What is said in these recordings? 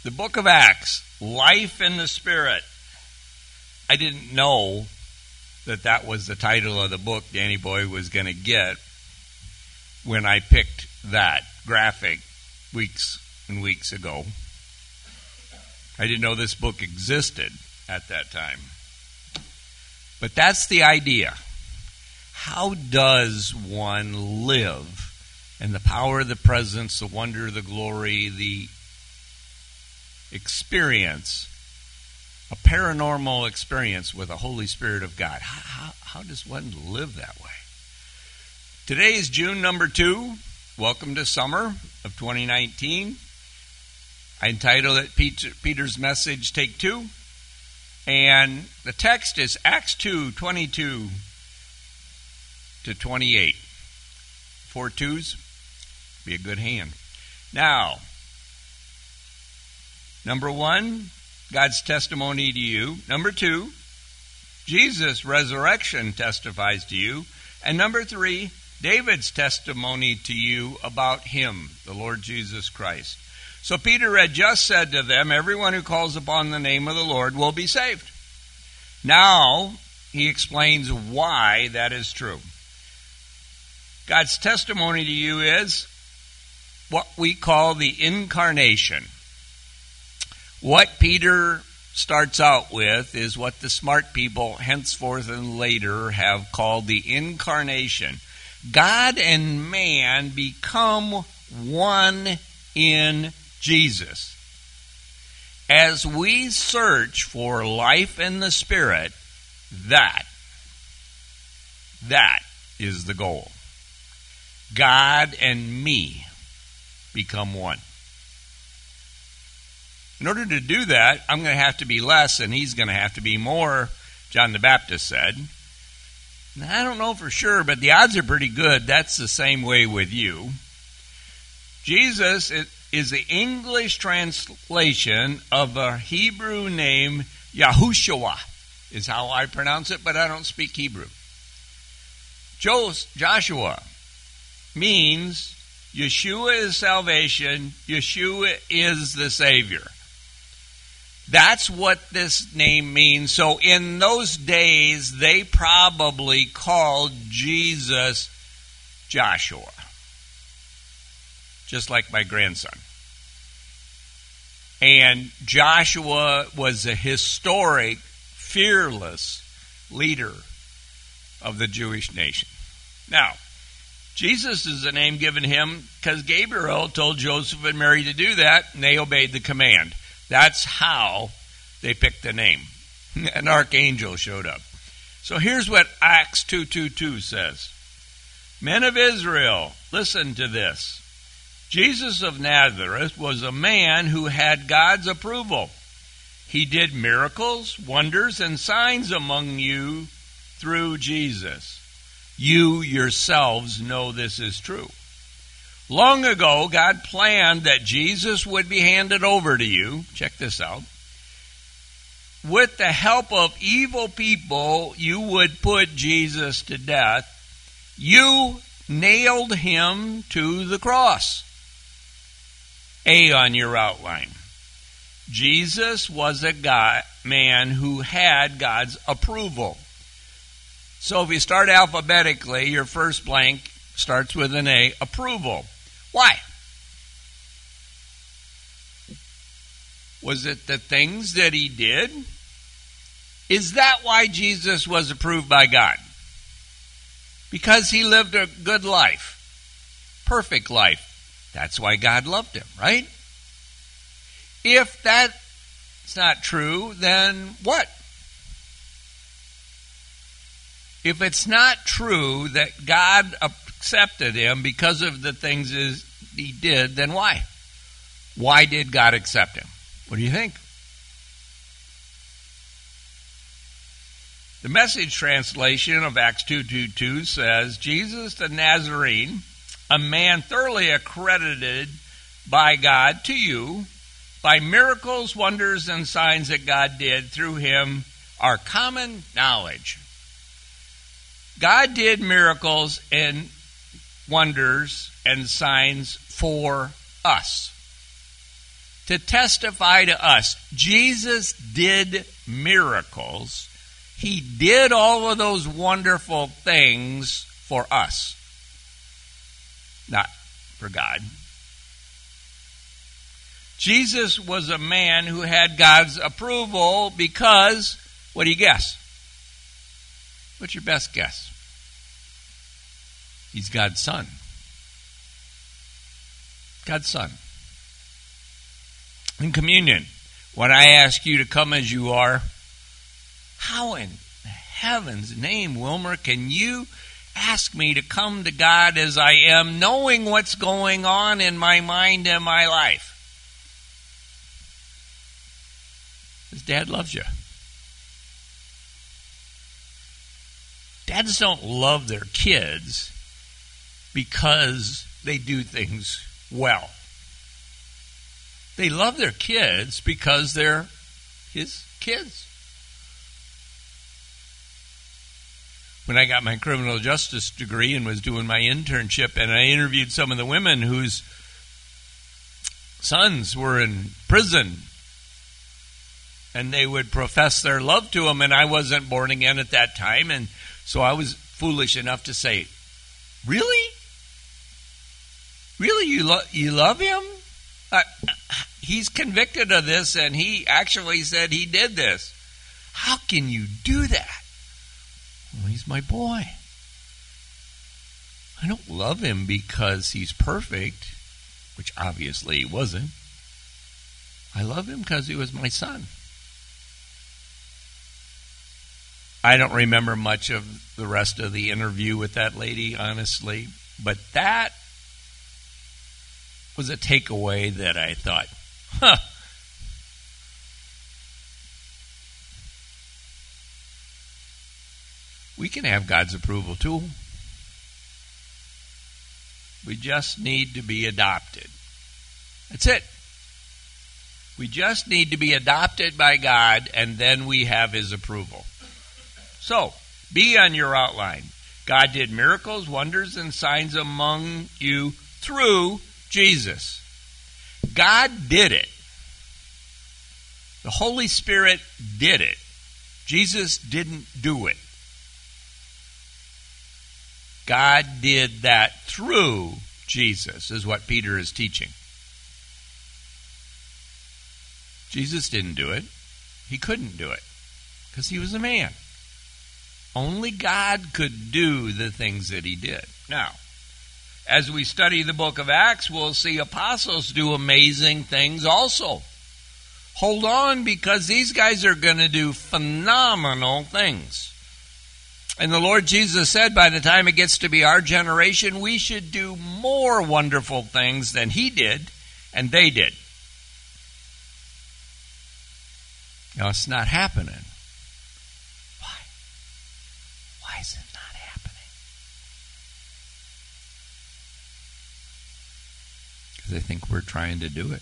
The book of Acts, Life in the Spirit. I didn't know that was the title of the book Danny Boy was going to get when I picked that graphic weeks and weeks ago. I didn't know this book existed at that time. But that's the idea. How does one live in the power of the presence, the wonder, the glory, the experience, a paranormal experience with the Holy Spirit of God? How does one live that way? Today is June number 2. Welcome to summer of 2019. I entitled it Peter's Message, Take 2. And the text is Acts 2:22 to 28. 4 twos. Be a good hand. Now, number 1, God's testimony to you. Number 2, Jesus' resurrection testifies to you. And number 3, David's testimony to you about him, the Lord Jesus Christ. So Peter had just said to them, everyone who calls upon the name of the Lord will be saved. Now, he explains why that is true. God's testimony to you is what we call the incarnation. What Peter starts out with is what the smart people henceforth and later have called the incarnation. God and man become one in Jesus. As we search for life in the Spirit, that is the goal. God and me become one. In order to do that, I'm going to have to be less and he's going to have to be more, John the Baptist said. Now, I don't know for sure, but the odds are pretty good that's the same way with you. Jesus is the English translation of a Hebrew name, Yahushua, is how I pronounce it, but I don't speak Hebrew. Joshua means Yeshua is salvation, Yeshua is the Savior. That's what this name means. So in those days, they probably called Jesus Joshua, just like my grandson. And Joshua was a historic, fearless leader of the Jewish nation. Now, Jesus is the name given him because Gabriel told Joseph and Mary to do that, and they obeyed the command. That's how they picked the name. An archangel showed up. So here's what Acts 2:22 says. Men of Israel, listen to this. Jesus of Nazareth was a man who had God's approval. He did miracles, wonders, and signs among you through Jesus. You yourselves know this is true. Long ago, God planned that Jesus would be handed over to you. Check this out. With the help of evil people, you would put Jesus to death. You nailed him to the cross. A on your outline. Jesus was a man who had God's approval. So if you start alphabetically, your first blank starts with an A, approval. Why? Was it the things that he did? Is that why Jesus was approved by God? Because he lived a good life, perfect life. That's why God loved him, right? If that's not true, then what? If it's not true that God accepted him because of the things he did, then why? Why did God accept him? What do you think? The Message translation of Acts 2:22 says, Jesus the Nazarene, a man thoroughly accredited by God to you, by miracles, wonders, and signs that God did through him, are common knowledge. God did miracles and wonders and signs for us. to testify to us. Jesus did miracles. He did all of those wonderful things for us, not for God. Jesus was a man who had God's approval because, what do you guess? What's your best guess? He's God's son. God's son. In communion, when I ask you to come as you are, how in heaven's name, Wilmer, can you ask me to come to God as I am, knowing what's going on in my mind and my life? Because Dad loves you. Dads don't love their kids because they do things well. They love their kids because they're his kids. When I got my criminal justice degree and was doing my internship, and I interviewed some of the women whose sons were in prison, and they would profess their love to him, and I wasn't born again at that time, and so I was foolish enough to say, "Really? Really, you love him? He's convicted of this, and he actually said he did this. How can you do that?" "Well, he's my boy. I don't love him because he's perfect," which obviously he wasn't. "I love him because he was my son." I don't remember much of the rest of the interview with that lady, honestly, but that was a takeaway that I thought, we can have God's approval too. We just need to be adopted. That's it. We just need to be adopted by God, and then we have his approval. So, be on your outline. God did miracles, wonders, and signs among you through Jesus. God did it. The Holy Spirit did it. Jesus didn't do it. God did that through Jesus, is what Peter is teaching. Jesus didn't do it. He couldn't do it because he was a man. Only God could do the things that he did. Now, as we study the book of Acts, we'll see apostles do amazing things also. Hold on, because these guys are going to do phenomenal things. And the Lord Jesus said, by the time it gets to be our generation, we should do more wonderful things than he did and they did. Now, it's not happening. Why? Why is it not happening? Because I think we're trying to do it.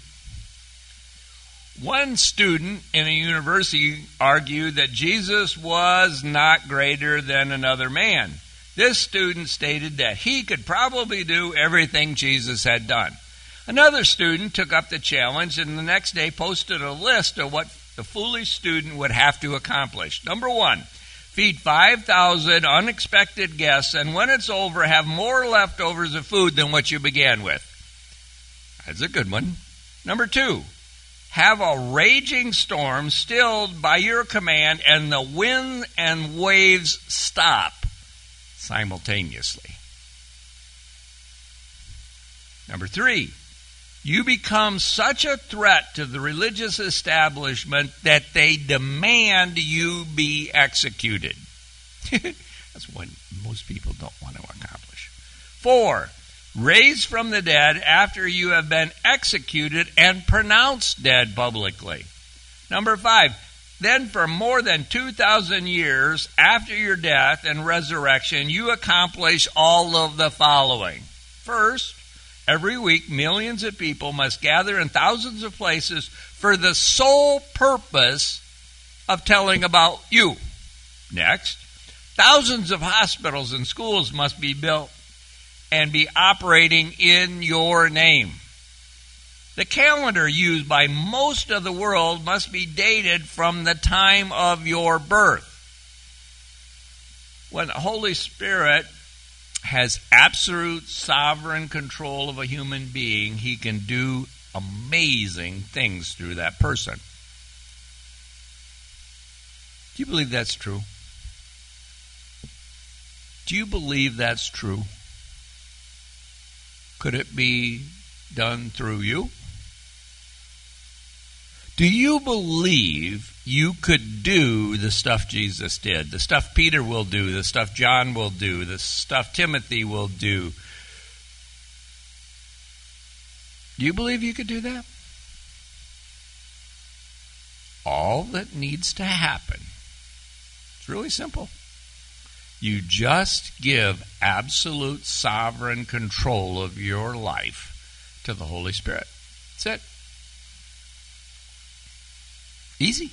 One student in a university argued that Jesus was not greater than another man. This student stated that he could probably do everything Jesus had done. Another student took up the challenge and the next day posted a list of what the foolish student would have to accomplish. Number 1, feed 5,000 unexpected guests, and when it's over, have more leftovers of food than what you began with. That's a good one. Number 2, have a raging storm stilled by your command, and the wind and waves stop simultaneously. Number 3, you become such a threat to the religious establishment that they demand you be executed. That's what most people don't want to accomplish. 4, raised from the dead after you have been executed and pronounced dead publicly. Number 5, then for more than 2,000 years after your death and resurrection, you accomplish all of the following. First, every week millions of people must gather in thousands of places for the sole purpose of telling about you. Next, thousands of hospitals and schools must be built and be operating in your name. The calendar used by most of the world must be dated from the time of your birth. When the Holy Spirit has absolute sovereign control of a human being, he can do amazing things through that person. Do you believe that's true? Do you believe that's true? Could it be done through you? Do you believe you could do the stuff Jesus did, the stuff Peter will do, the stuff John will do, the stuff Timothy will do? Do you believe you could do that? All that needs to happen, it's really simple. You just give absolute sovereign control of your life to the Holy Spirit. That's it. Easy.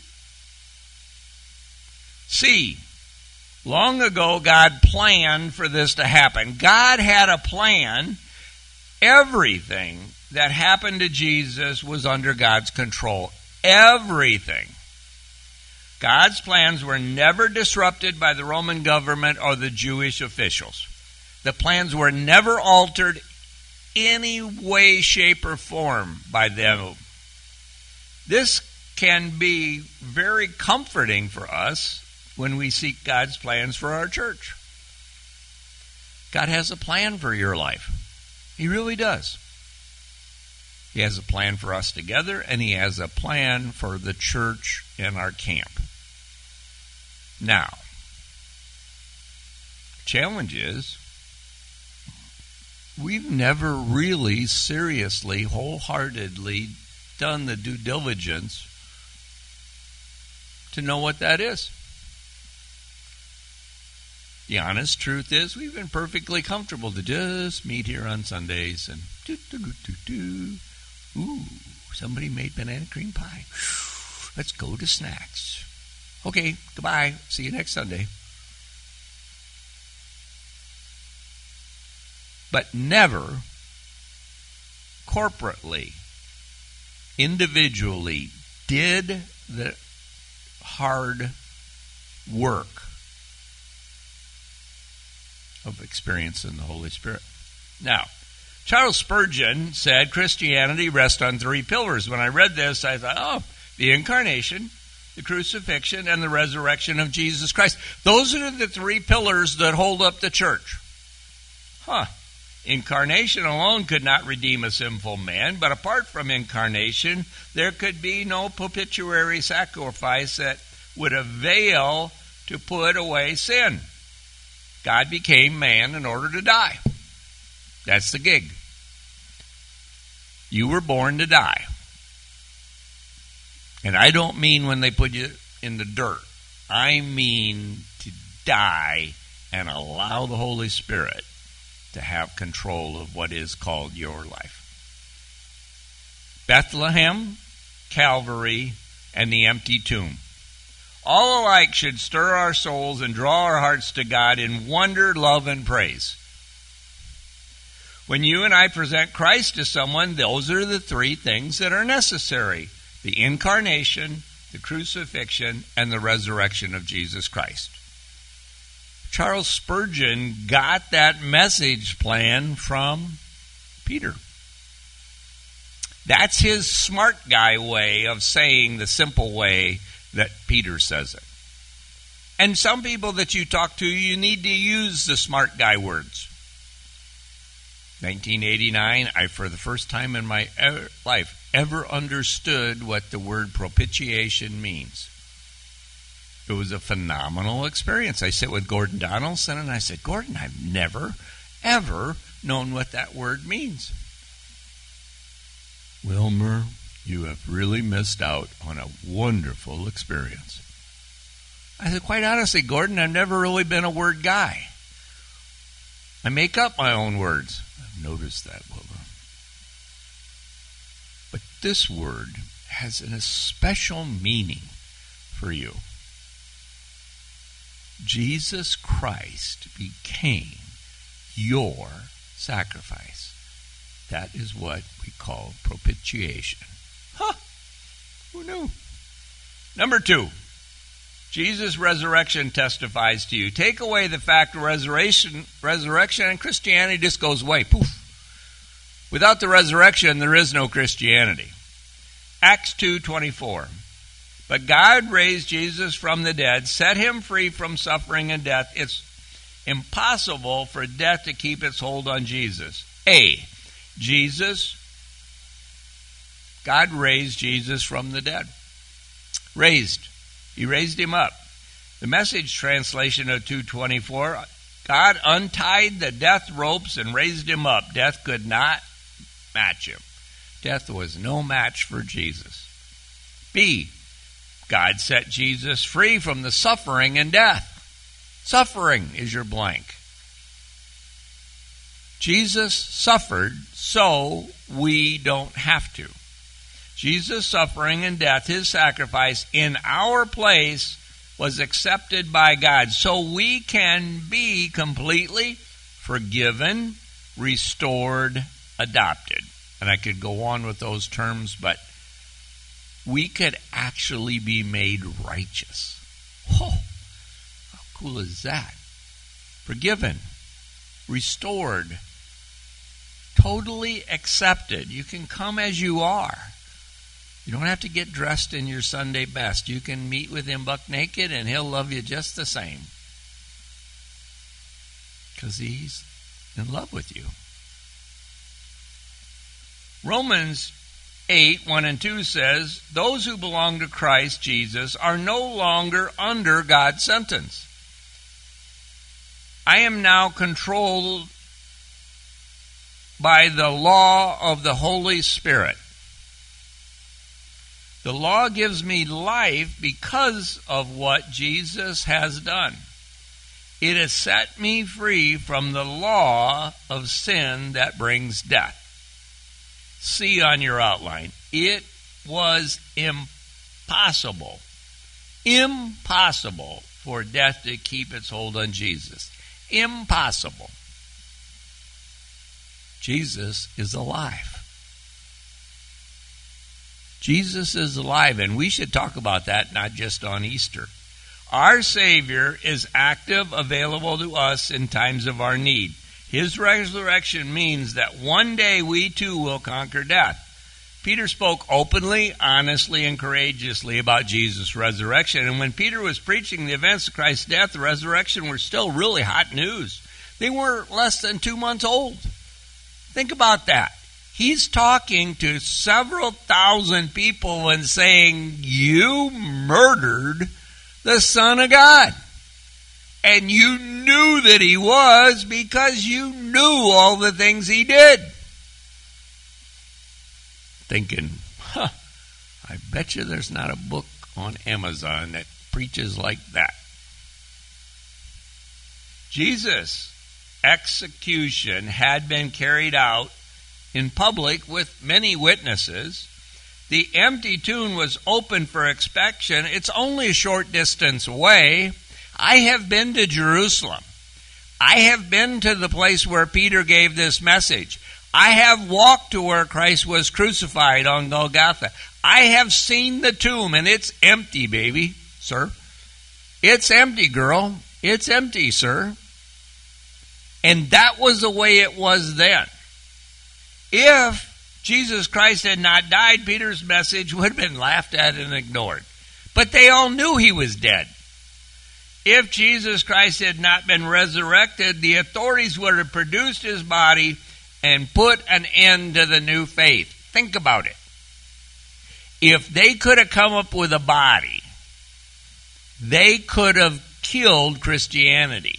See, long ago God planned for this to happen. God had a plan. Everything that happened to Jesus was under God's control. Everything. God's plans were never disrupted by the Roman government or the Jewish officials. The plans were never altered any way, shape, or form by them. This can be very comforting for us when we seek God's plans for our church. God has a plan for your life. He really does. He has a plan for us together, and he has a plan for the church and our camp. Now, the challenge is we've never really seriously, wholeheartedly done the due diligence to know what that is. The honest truth is we've been perfectly comfortable to just meet here on Sundays and ooh, somebody made banana cream pie. Let's go to snacks. Okay, goodbye. See you next Sunday. But never corporately, individually did the hard work of experiencing the Holy Spirit. Now, Charles Spurgeon said Christianity rests on three pillars. When I read this, I thought, the incarnation, the crucifixion, and the resurrection of Jesus Christ. Those are the three pillars that hold up the church. Incarnation alone could not redeem a sinful man, but apart from incarnation, there could be no propitiatory sacrifice that would avail to put away sin. God became man in order to die. That's the gig. You were born to die. And I don't mean when they put you in the dirt. I mean to die and allow the Holy Spirit to have control of what is called your life. Bethlehem, Calvary, and the empty tomb. All alike should stir our souls and draw our hearts to God in wonder, love, and praise. When you and I present Christ to someone, those are the three things that are necessary: the incarnation, the crucifixion, and the resurrection of Jesus Christ. Charles Spurgeon got that message plan from Peter. That's his smart guy way of saying the simple way that Peter says it. And some people that you talk to, you need to use the smart guy words. 1989, I, for the first time in my life, ever understood what the word propitiation means. It was a phenomenal experience. I sit with Gordon Donaldson, and I said, Gordon, I've never, ever known what that word means. Wilmer, you have really missed out on a wonderful experience. I said, quite honestly, Gordon, I've never really been a word guy. I make up my own words. I've noticed that, Wilmer. But this word has a special meaning for you. Jesus Christ became your sacrifice. That is what we call propitiation. Huh! Who knew? Number 2, Jesus' resurrection testifies to you. Take away the fact of resurrection, and Christianity just goes away. Poof. Without the resurrection, there is no Christianity. Acts 2:24. But God raised Jesus from the dead, set him free from suffering and death. It's impossible for death to keep its hold on Jesus. God raised Jesus from the dead. Raised. He raised him up. The Message translation of 2:24, God untied the death ropes and raised him up. Death could not match him. Death was no match for Jesus. B, God set Jesus free from the suffering and death. Suffering is your blank. Jesus suffered so we don't have to. Jesus' suffering and death, his sacrifice in our place, was accepted by God. So we can be completely forgiven, restored, adopted. And I could go on with those terms, but we could actually be made righteous. Oh, how cool is that? Forgiven, restored, totally accepted. You can come as you are. You don't have to get dressed in your Sunday best. You can meet with him buck naked and he'll love you just the same. Because he's in love with you. Romans 8:1-2 says, those who belong to Christ Jesus are no longer under God's sentence. I am now controlled by the law of the Holy Spirit. The law gives me life because of what Jesus has done. It has set me free from the law of sin that brings death. See on your outline, it was impossible for death to keep its hold on Jesus. Impossible. Jesus is alive. Jesus is alive, and we should talk about that not just on Easter. Our Savior is active, available to us in times of our need. His resurrection means that one day we too will conquer death. Peter spoke openly, honestly, and courageously about Jesus' resurrection. And when Peter was preaching the events of Christ's death, the resurrection were still really hot news. They were less than 2 months old. Think about that. He's talking to several thousand people and saying, you murdered the Son of God. And you knew that he was because you knew all the things he did. Thinking, I bet you there's not a book on Amazon that preaches like that. Jesus' execution had been carried out in public with many witnesses. The empty tomb was open for inspection. It's only a short distance away. I have been to Jerusalem. I have been to the place where Peter gave this message. I have walked to where Christ was crucified on Golgotha. I have seen the tomb, and it's empty, baby, sir. It's empty, girl. It's empty, sir. And that was the way it was then. If Jesus Christ had not died, Peter's message would have been laughed at and ignored. But they all knew he was dead. If Jesus Christ had not been resurrected, the authorities would have produced his body and put an end to the new faith. Think about it. If they could have come up with a body, they could have killed Christianity.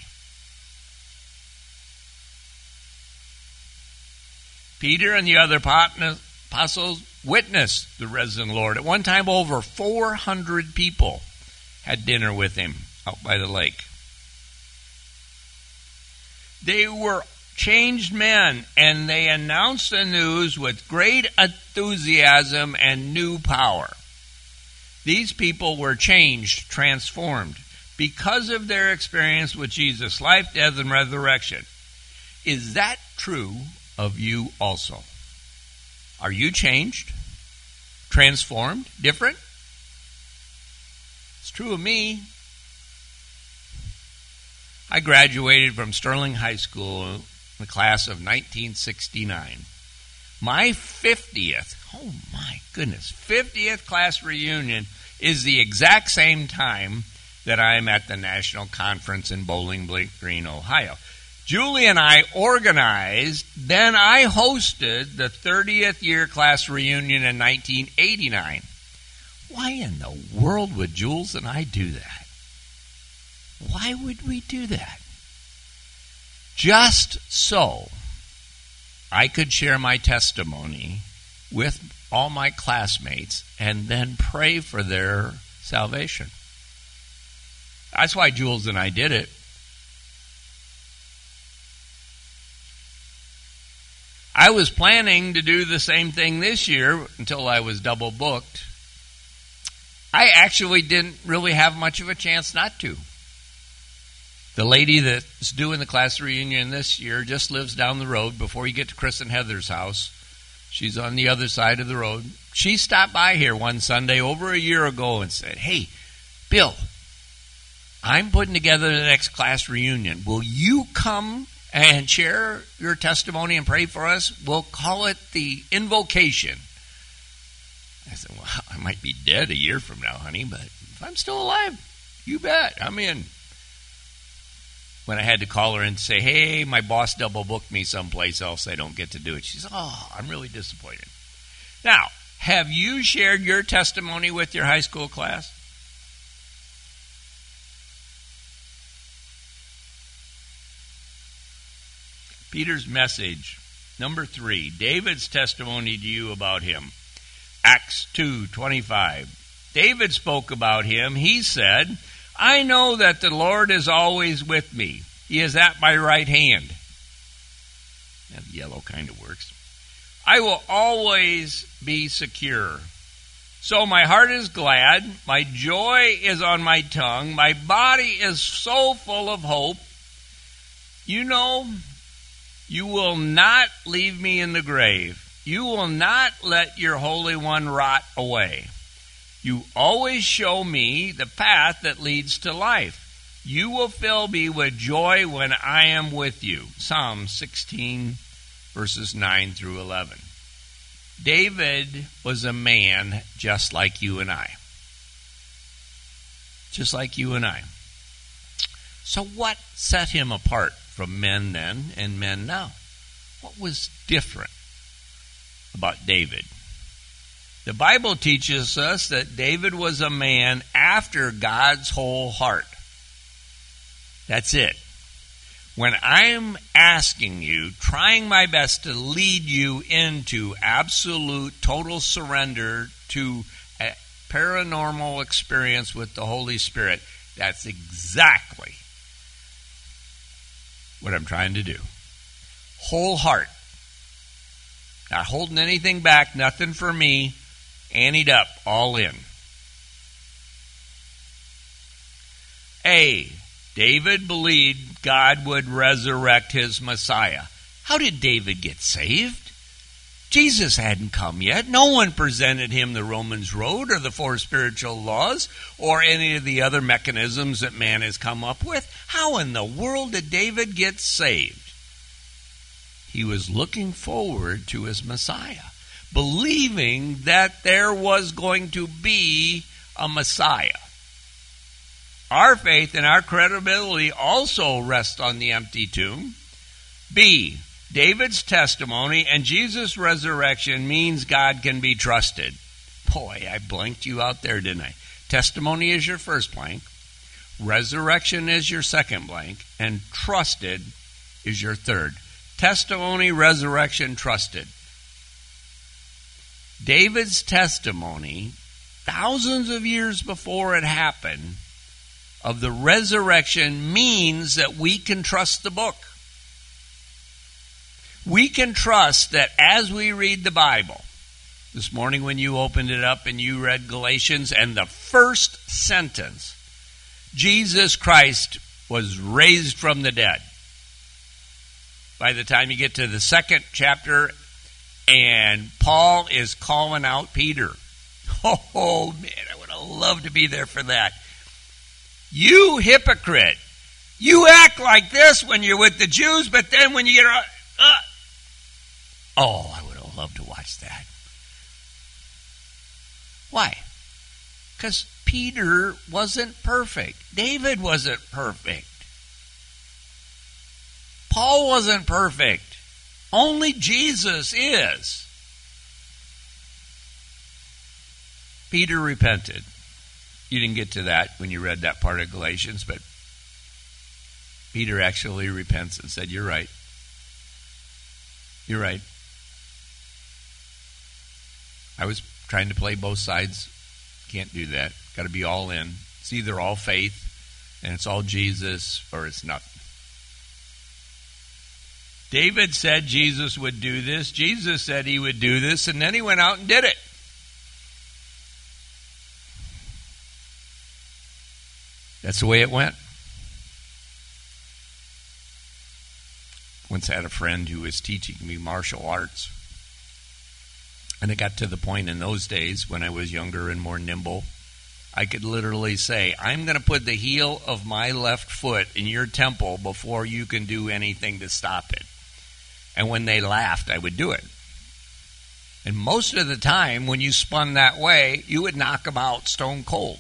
Peter and the other apostles witnessed the risen Lord. At one time, over 400 people had dinner with him out by the lake. They were changed men, and they announced the news with great enthusiasm and new power. These people were changed, transformed, because of their experience with Jesus' life, death, and resurrection. Is that true of you also? Are you changed? Transformed? Different? It's true of me. I graduated from Sterling High School in the class of 1969. My 50th, oh my goodness, 50th class reunion is the exact same time that I'm at the National Conference in Bowling Green, Ohio. Julie and I organized, then I hosted the 30th year class reunion in 1989. Why in the world would Jules and I do that? Why would we do that? Just so I could share my testimony with all my classmates and then pray for their salvation. That's why Jules and I did it. I was planning to do the same thing this year until I was double booked. I actually didn't really have much of a chance not to. The lady that's doing the class reunion this year just lives down the road before you get to Chris and Heather's house. She's on the other side of the road. She stopped by here one Sunday over a year ago and said, "Hey, Bill, I'm putting together the next class reunion. Will you come and share your testimony and pray for us? We'll call it the invocation." I said, "Well, I might be dead a year from now, honey, but if I'm still alive, you bet, I'm in." When I had to call her and say, "Hey, my boss double booked me someplace else, I don't get to do it," she said, "Oh, I'm really disappointed." Now, have you shared your testimony with your high school class? Peter's message, number 3, David's testimony to you about him. Acts 2:25. David spoke about him. He said, "I know that the Lord is always with me. He is at my right hand." That yellow kind of works. "I will always be secure. So my heart is glad. My joy is on my tongue. My body is so full of hope. You know, you will not leave me in the grave. You will not let your Holy One rot away. You always show me the path that leads to life. You will fill me with joy when I am with you." Psalm 16, verses 9 through 11. David was a man just like you and I. Just like you and I. So what set him apart from men then and men now? What was different about David? The Bible teaches us that David was a man after God's whole heart. That's it. When I'm asking you, trying my best to lead you into absolute, total surrender to a paranormal experience with the Holy Spirit, that's exactly what I'm trying to do. Whole heart. Not holding anything back, nothing for me. Anteed up, all in. A, David believed God would resurrect his Messiah. How did David get saved? Jesus hadn't come yet. No one presented him the Romans Road or the 4 spiritual laws or any of the other mechanisms that man has come up with. How in the world did David get saved? He was looking forward to his Messiah, believing that there was going to be a Messiah. Our faith and our credibility also rest on the empty tomb. B, David's testimony and Jesus' resurrection means God can be trusted. Boy, I blanked you out there, didn't I? Testimony is your first blank. Resurrection is your second blank. And trusted is your third. Testimony, resurrection, trusted. David's testimony, thousands of years before it happened, of the resurrection means that we can trust the book. We can trust that as we read the Bible, this morning when you opened it up and you read Galatians, and the first sentence, Jesus Christ was raised from the dead. By the time you get to the second chapter And Paul is calling out Peter. Oh, man, I would have loved to be there for that. You hypocrite. You act like this when you're with the Jews, but then when you get... Oh, I would have loved to watch that. Why? Because Peter wasn't perfect. David wasn't perfect. Paul wasn't perfect. Only Jesus is. Peter repented. You didn't get to that when you read that part of Galatians, but Peter actually repents and said, "You're right. You're right. I was trying to play both sides. Can't do that. Got to be all in. It's either all faith and it's all Jesus or it's nothing." David said Jesus would do this. Jesus said he would do this, and then he went out and did it. That's the way it went. Once I had a friend who was teaching me martial arts. And it got to the point in those days when I was younger and more nimble, I could literally say, "I'm going to put the heel of my left foot in your temple before you can do anything to stop it." And when they laughed, I would do it. And most of the time, when you spun that way, you would knock them out stone cold.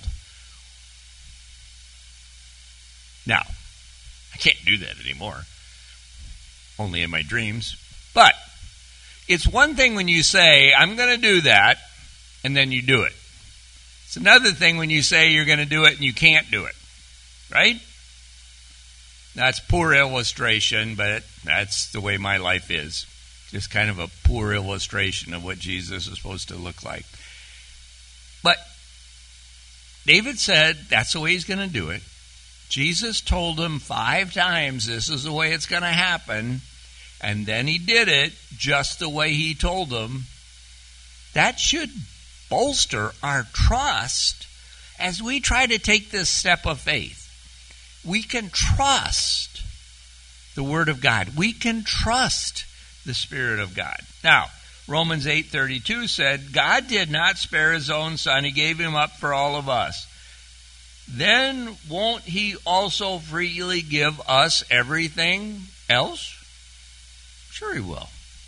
Now, I can't do that anymore. Only in my dreams. But it's one thing when you say, "I'm going to do that," and then you do it. It's another thing when you say you're going to do it and you can't do it. Right? That's poor illustration, but that's the way my life is. Just kind of a poor illustration of what Jesus is supposed to look like. But David said that's the way he's going to do it. Jesus told him 5 times this is the way it's going to happen, and then he did it just the way he told him. That should bolster our trust as we try to take this step of faith. We can trust the Word of God. We can trust the Spirit of God. Now, Romans 8:32 said, "God did not spare his own Son. He gave him up for all of us. Then won't he also freely give us everything else?" Sure he will.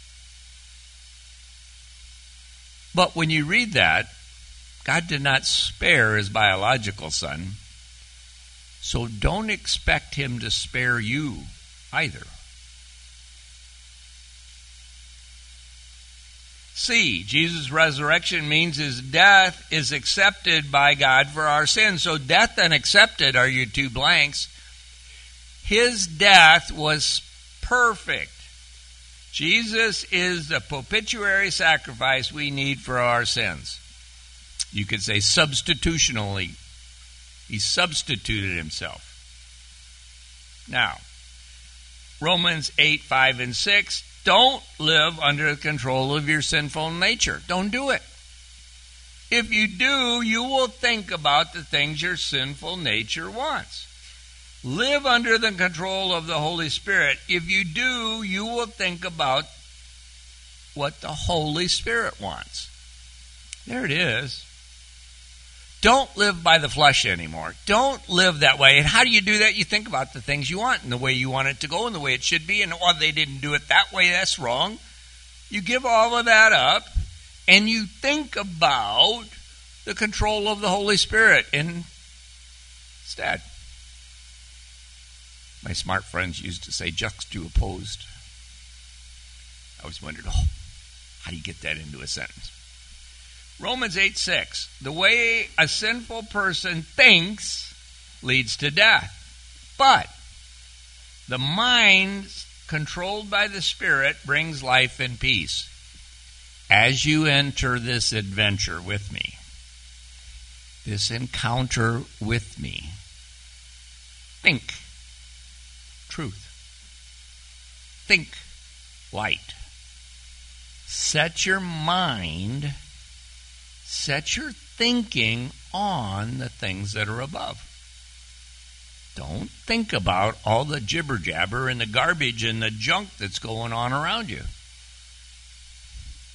But when you read that, God did not spare his biological son, so don't expect him to spare you either. C, Jesus' resurrection means his death is accepted by God for our sins. So death and accepted are your 2 blanks. His death was perfect. Jesus is the propitiatory sacrifice we need for our sins. You could say substitutionally. He substituted himself. Now, Romans 8:5 and 6, don't live under the control of your sinful nature. Don't do it. If you do, you will think about the things your sinful nature wants. Live under the control of the Holy Spirit. If you do, you will think about what the Holy Spirit wants. There it is. Don't live by the flesh anymore. Don't live that way. And how do you do that? You think about the things you want and the way you want it to go and the way it should be. And they didn't do it that way. That's wrong. You give all of that up and you think about the control of the Holy Spirit instead. My smart friends used to say juxtaposed. I always wondered, how do you get that into a sentence? Romans 8:6, the way a sinful person thinks leads to death. But the mind controlled by the Spirit brings life and peace. As you enter this adventure with me, this encounter with me, think truth. Think light. Set your mind, set your thinking on the things that are above. Don't think about all the jibber-jabber and the garbage and the junk that's going on around you.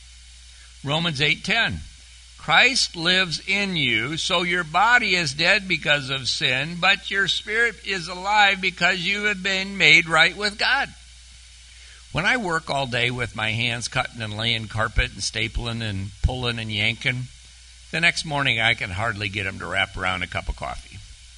Romans 8:10. Christ lives in you, so your body is dead because of sin, but your spirit is alive because you have been made right with God. When I work all day with my hands cutting and laying carpet and stapling and pulling and yanking, the next morning I can hardly get them to wrap around a cup of coffee.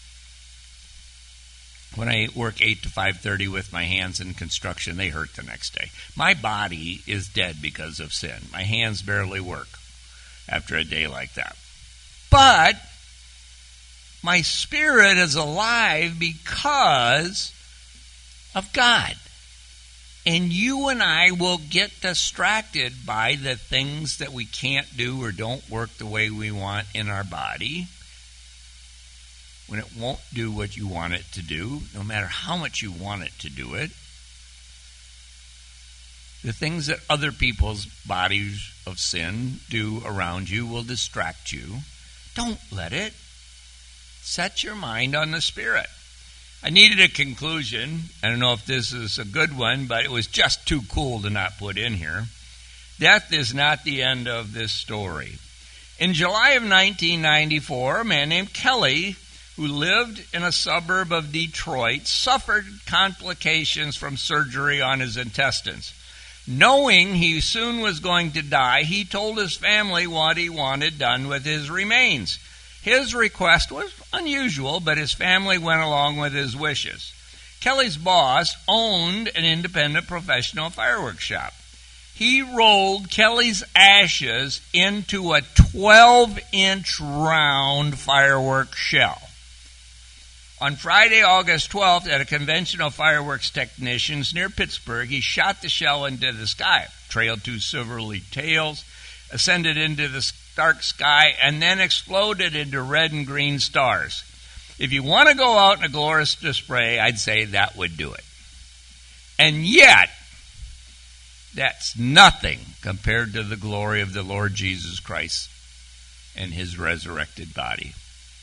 When I work 8 to 5:30 with my hands in construction, they hurt the next day. My body is dead because of sin. My hands barely work after a day like that. But my spirit is alive because of God. And you and I will get distracted by the things that we can't do or don't work the way we want in our body. When it won't do what you want it to do, no matter how much you want it to do it. The things that other people's bodies of sin do around you will distract you. Don't let it. Set your mind on the Spirit. I needed a conclusion. I don't know if this is a good one, but it was just too cool to not put in here. Death is not the end of this story. In July of 1994, a man named Kelly, who lived in a suburb of Detroit, suffered complications from surgery on his intestines. Knowing he soon was going to die, he told his family what he wanted done with his remains. His request was unusual, but his family went along with his wishes. Kelly's boss owned an independent professional fireworks shop. He rolled Kelly's ashes into a 12-inch round fireworks shell. On Friday, August 12th, at a convention of fireworks technicians near Pittsburgh, he shot the shell into the sky, trailed two silvery tails, ascended into the dark sky, and then exploded into red and green stars. If you want to go out in a glorious display, I'd say that would do it. And yet, that's nothing compared to the glory of the Lord Jesus Christ and his resurrected body.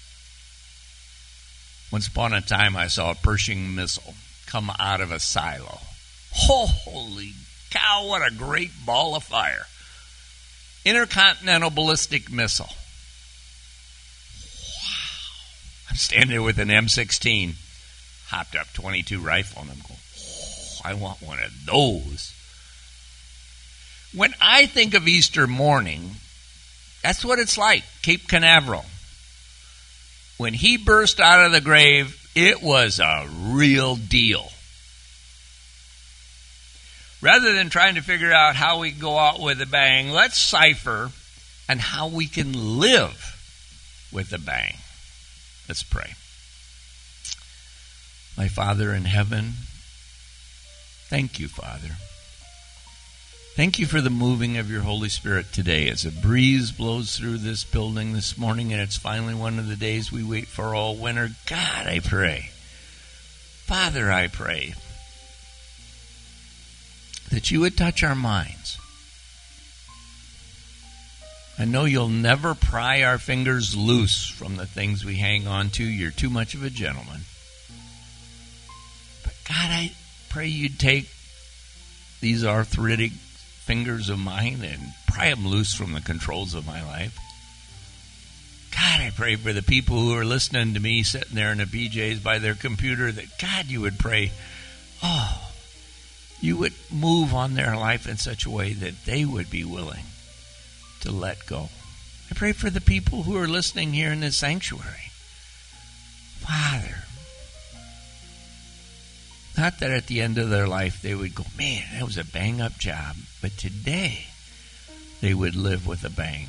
Once upon a time, I saw a Pershing missile come out of a silo. Holy cow, what a great ball of fire. Intercontinental ballistic missile. Wow. I'm standing there with an M16, hopped up 22 rifle, and I'm going, I want one of those. When I think of Easter morning, that's what it's like, Cape Canaveral. When he burst out of the grave, it was a real deal. Rather than trying to figure out how we go out with a bang, let's cipher on how we can live with a bang. Let's pray. My Father in heaven, thank you, Father. Thank you for the moving of your Holy Spirit today as a breeze blows through this building this morning, and it's finally one of the days we wait for all winter. God, I pray. Father, I pray that you would touch our minds. I know you'll never pry our fingers loose from the things we hang on to. You're too much of a gentleman. But God, I pray you'd take these arthritic fingers of mine and pry them loose from the controls of my life. God, I pray for the people who are listening to me sitting there in the PJs by their computer that, God, you would pray, you would move on their life in such a way that they would be willing to let go. I pray for the people who are listening here in this sanctuary. Father, not that at the end of their life they would go, man, that was a bang-up job, but today they would live with a bang.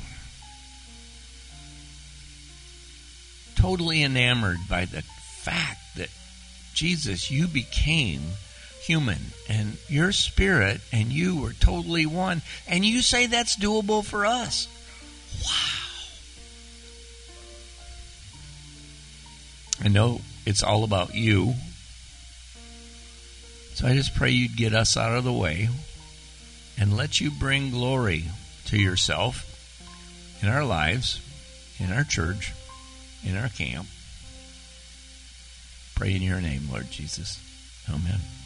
Totally enamored by the fact that, Jesus, you became human, and your spirit and you were totally one, and you say that's doable for us. Wow. I know it's all about you, so I just pray you'd get us out of the way and let you bring glory to yourself in our lives, in our church, in our camp. Pray in your name, Lord Jesus. Amen.